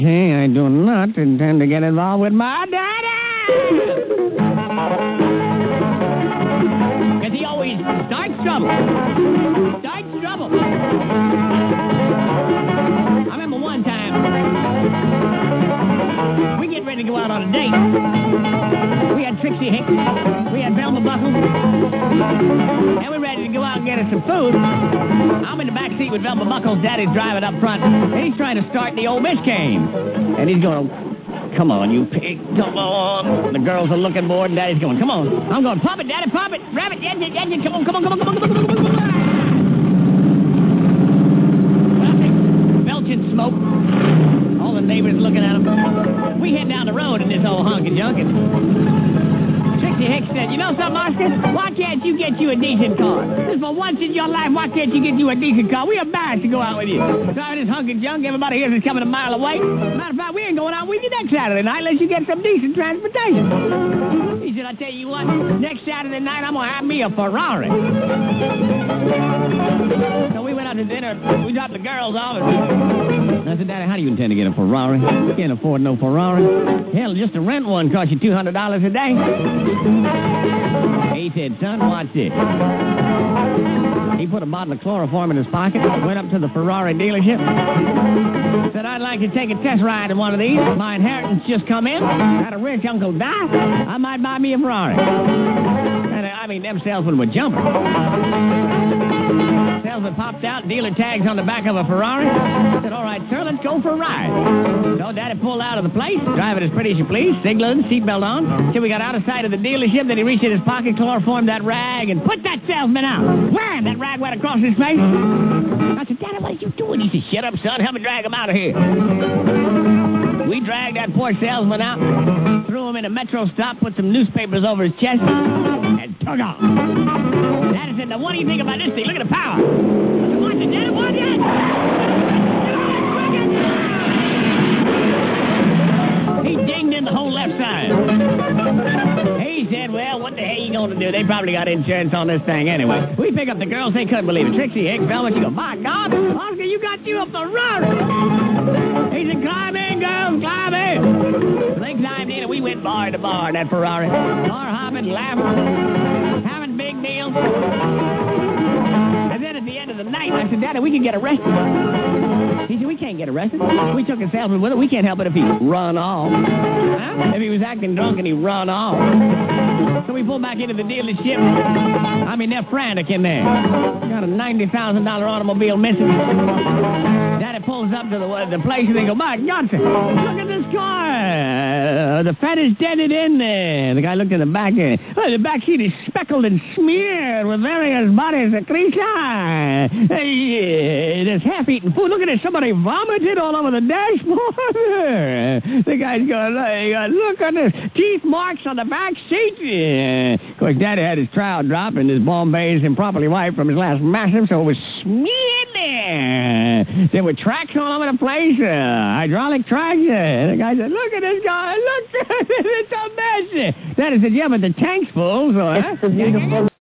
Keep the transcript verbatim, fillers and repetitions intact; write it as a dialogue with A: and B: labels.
A: Okay, I do not intend to get involved with my daddy! Because he always starts trouble. Starts trouble. I remember one time, we get ready to go out on a date. We had Trixie Hicks. We had Velma Buckles. And we're ready to go out and get us some food. I'm in the back seat with Velma Buckles. Daddy's driving up front. And he's trying to start the old Miss Cane. And he's going, come on, you pig. Come on. The girls are looking bored, and Daddy's going, come on. I'm going, pop it, Daddy, pop it. Rabbit, engine, engine. Come on, come on, come on, come on, come on, come on, come on. Belching smoke. All the neighbors looking at him. We head down the road in this old honky junk, and Trixie Hicks said, you know something, Oscar? Why can't you get you a decent car? This for once in your life, why can't you get you a decent car? We are embarrassed to go out with you. Driving this hunky junk, everybody here is coming a mile away. Matter of fact, we ain't going out with you next Saturday night unless you get some decent transportation. He said, I tell you what, next Saturday night, I'm going to have me a Ferrari. So we went out to dinner. We dropped the girls off. And I said, Daddy, how do you intend to get a Ferrari? You can't afford no Ferrari. Hell, just to rent one costs you two hundred dollars a day. He said, son, watch this. He put a bottle of chloroform in his pocket, went up to the Ferrari dealership, said, I'd like to take a test ride in one of these. My inheritance just come in. Had a rich uncle die. I might buy me a Ferrari. And I mean, them salesmen were jumping. Salesman popped out, dealer tags on the back of a Ferrari. Said, all right, sir, let's go for a ride. So Daddy pulled out of the place, driving as pretty as you please, signaling, seatbelt on. Till we got out of sight of the dealership, then he reached in his pocket, chloroformed that rag, and put that salesman out. Wham! That rag went across his face. I said, Daddy, what are you doing? He said, shut up, son. Help me drag him out of here. We dragged that poor salesman out, threw him in a metro stop, put some newspapers over his chest, and took off. Daddy said, now what do you think about this thing? Look at the power. I said, watch it, Daddy, watch it. He dinged in the whole left side. He said, well, what the hell are you going to do? They probably got insurance on this thing anyway. We pick up the girls. They couldn't believe it. Trixie Hicks, Velma, she go, my God, Oscar, you got you a Ferrari. He said, climb in, girls, climb in. So they climbed in, and we went bar to bar in that Ferrari. Bar hopping, laughing, having big deals. And then at the end of the night, I said, Daddy, we can get arrested. He said, we can't get arrested. We took a salesman with it. We can't help it if he run off. Huh? If he was acting drunk and he run off. So we pulled back into the dealership. I mean, they're frantic in there. Got a ninety thousand dollars automobile missing. Daddy pulls up to the, uh, the place and they go, my God, sir, look at this car. Uh, the fat is dented in there. The guy looked in the back. Uh, oh, the back seat is speckled and smeared with various bodies of creature. Uh, there's half-eaten food. Look at this. Somebody vomited all over the dashboard. The guy's going, look at this. Teeth marks on the back seat. Uh, of course, Daddy had his trowel drop and his Bombays improperly wiped from his last massive, so it was smeared there. There were tracks all over the place, uh, hydraulic tracks. Uh, the guy said, look at this guy. Look at it. It's a mess. Daddy said, yeah, but the tank's full, so... It's uh, a beautiful...